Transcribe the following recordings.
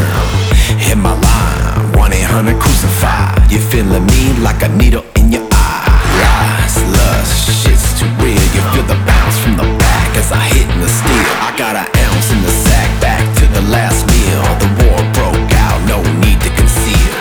Hit my line, 1-800-CRUCIFY. You feeling me like a needle in your eye. Rise, lust, shit's too real. You feel the bounce from the back as I hit in the steel. I got an ounce in the sack, back to the last meal. The war broke out, no need to conceal.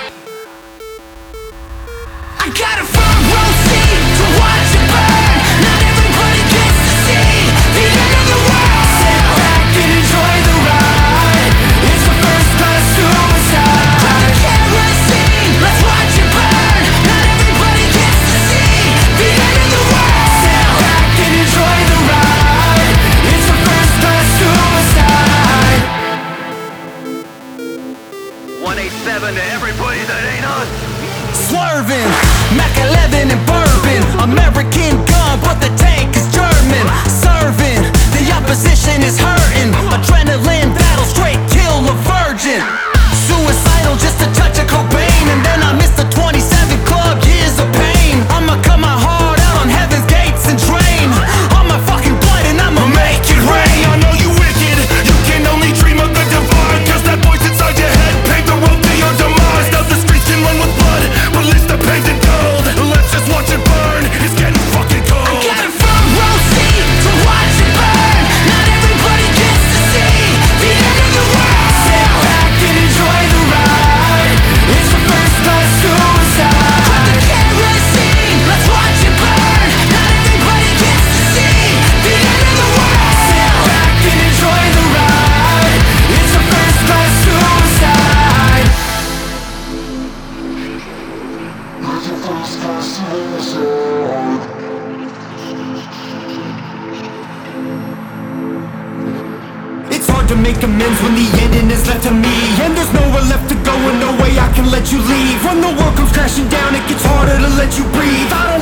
I got a front row seat to watch it burn. Not everybody gets to see the end of the world. Sit back and enjoy the ride. It's the first class suicide. Grab the kerosene, let's watch it burn. Not everybody gets to see the end of the world. Sit back and enjoy the ride. It's the first class suicide. 187 to everybody that ain't us. Swerving, Mac 11 and bourbon. American gun, but the tank is German. Serving, the opposition is hurting. Adrenaline battle, straight kill a virgin. Suicidal, just a touch of Cobain. And then I missed the 27 club, years of pain. I'ma cut my heart out on heaven's gates and drain all my fucking blood and I'ma make it rain. I know you wicked, you can only dream of the divine. Cause that voice inside your head paved the road to your demise. Now the streets can run with blood, but at least they're paved in gold. Let's just watch it burn, it's getting fucking cold. I got a front row seat to watch it burn. Not everybody gets to see the end of the world. Sit back and enjoy the ride. It's the first class suicide. Grab the kerosene, let's watch it burn. Not everybody gets to see the end of the world. Sit back and enjoy the ride. It's the first class suicide. It's hard to make amends when the ending is left to me. And there's nowhere left to go and no way I can let you leave. When the world comes crashing down, it gets harder to let you breathe. I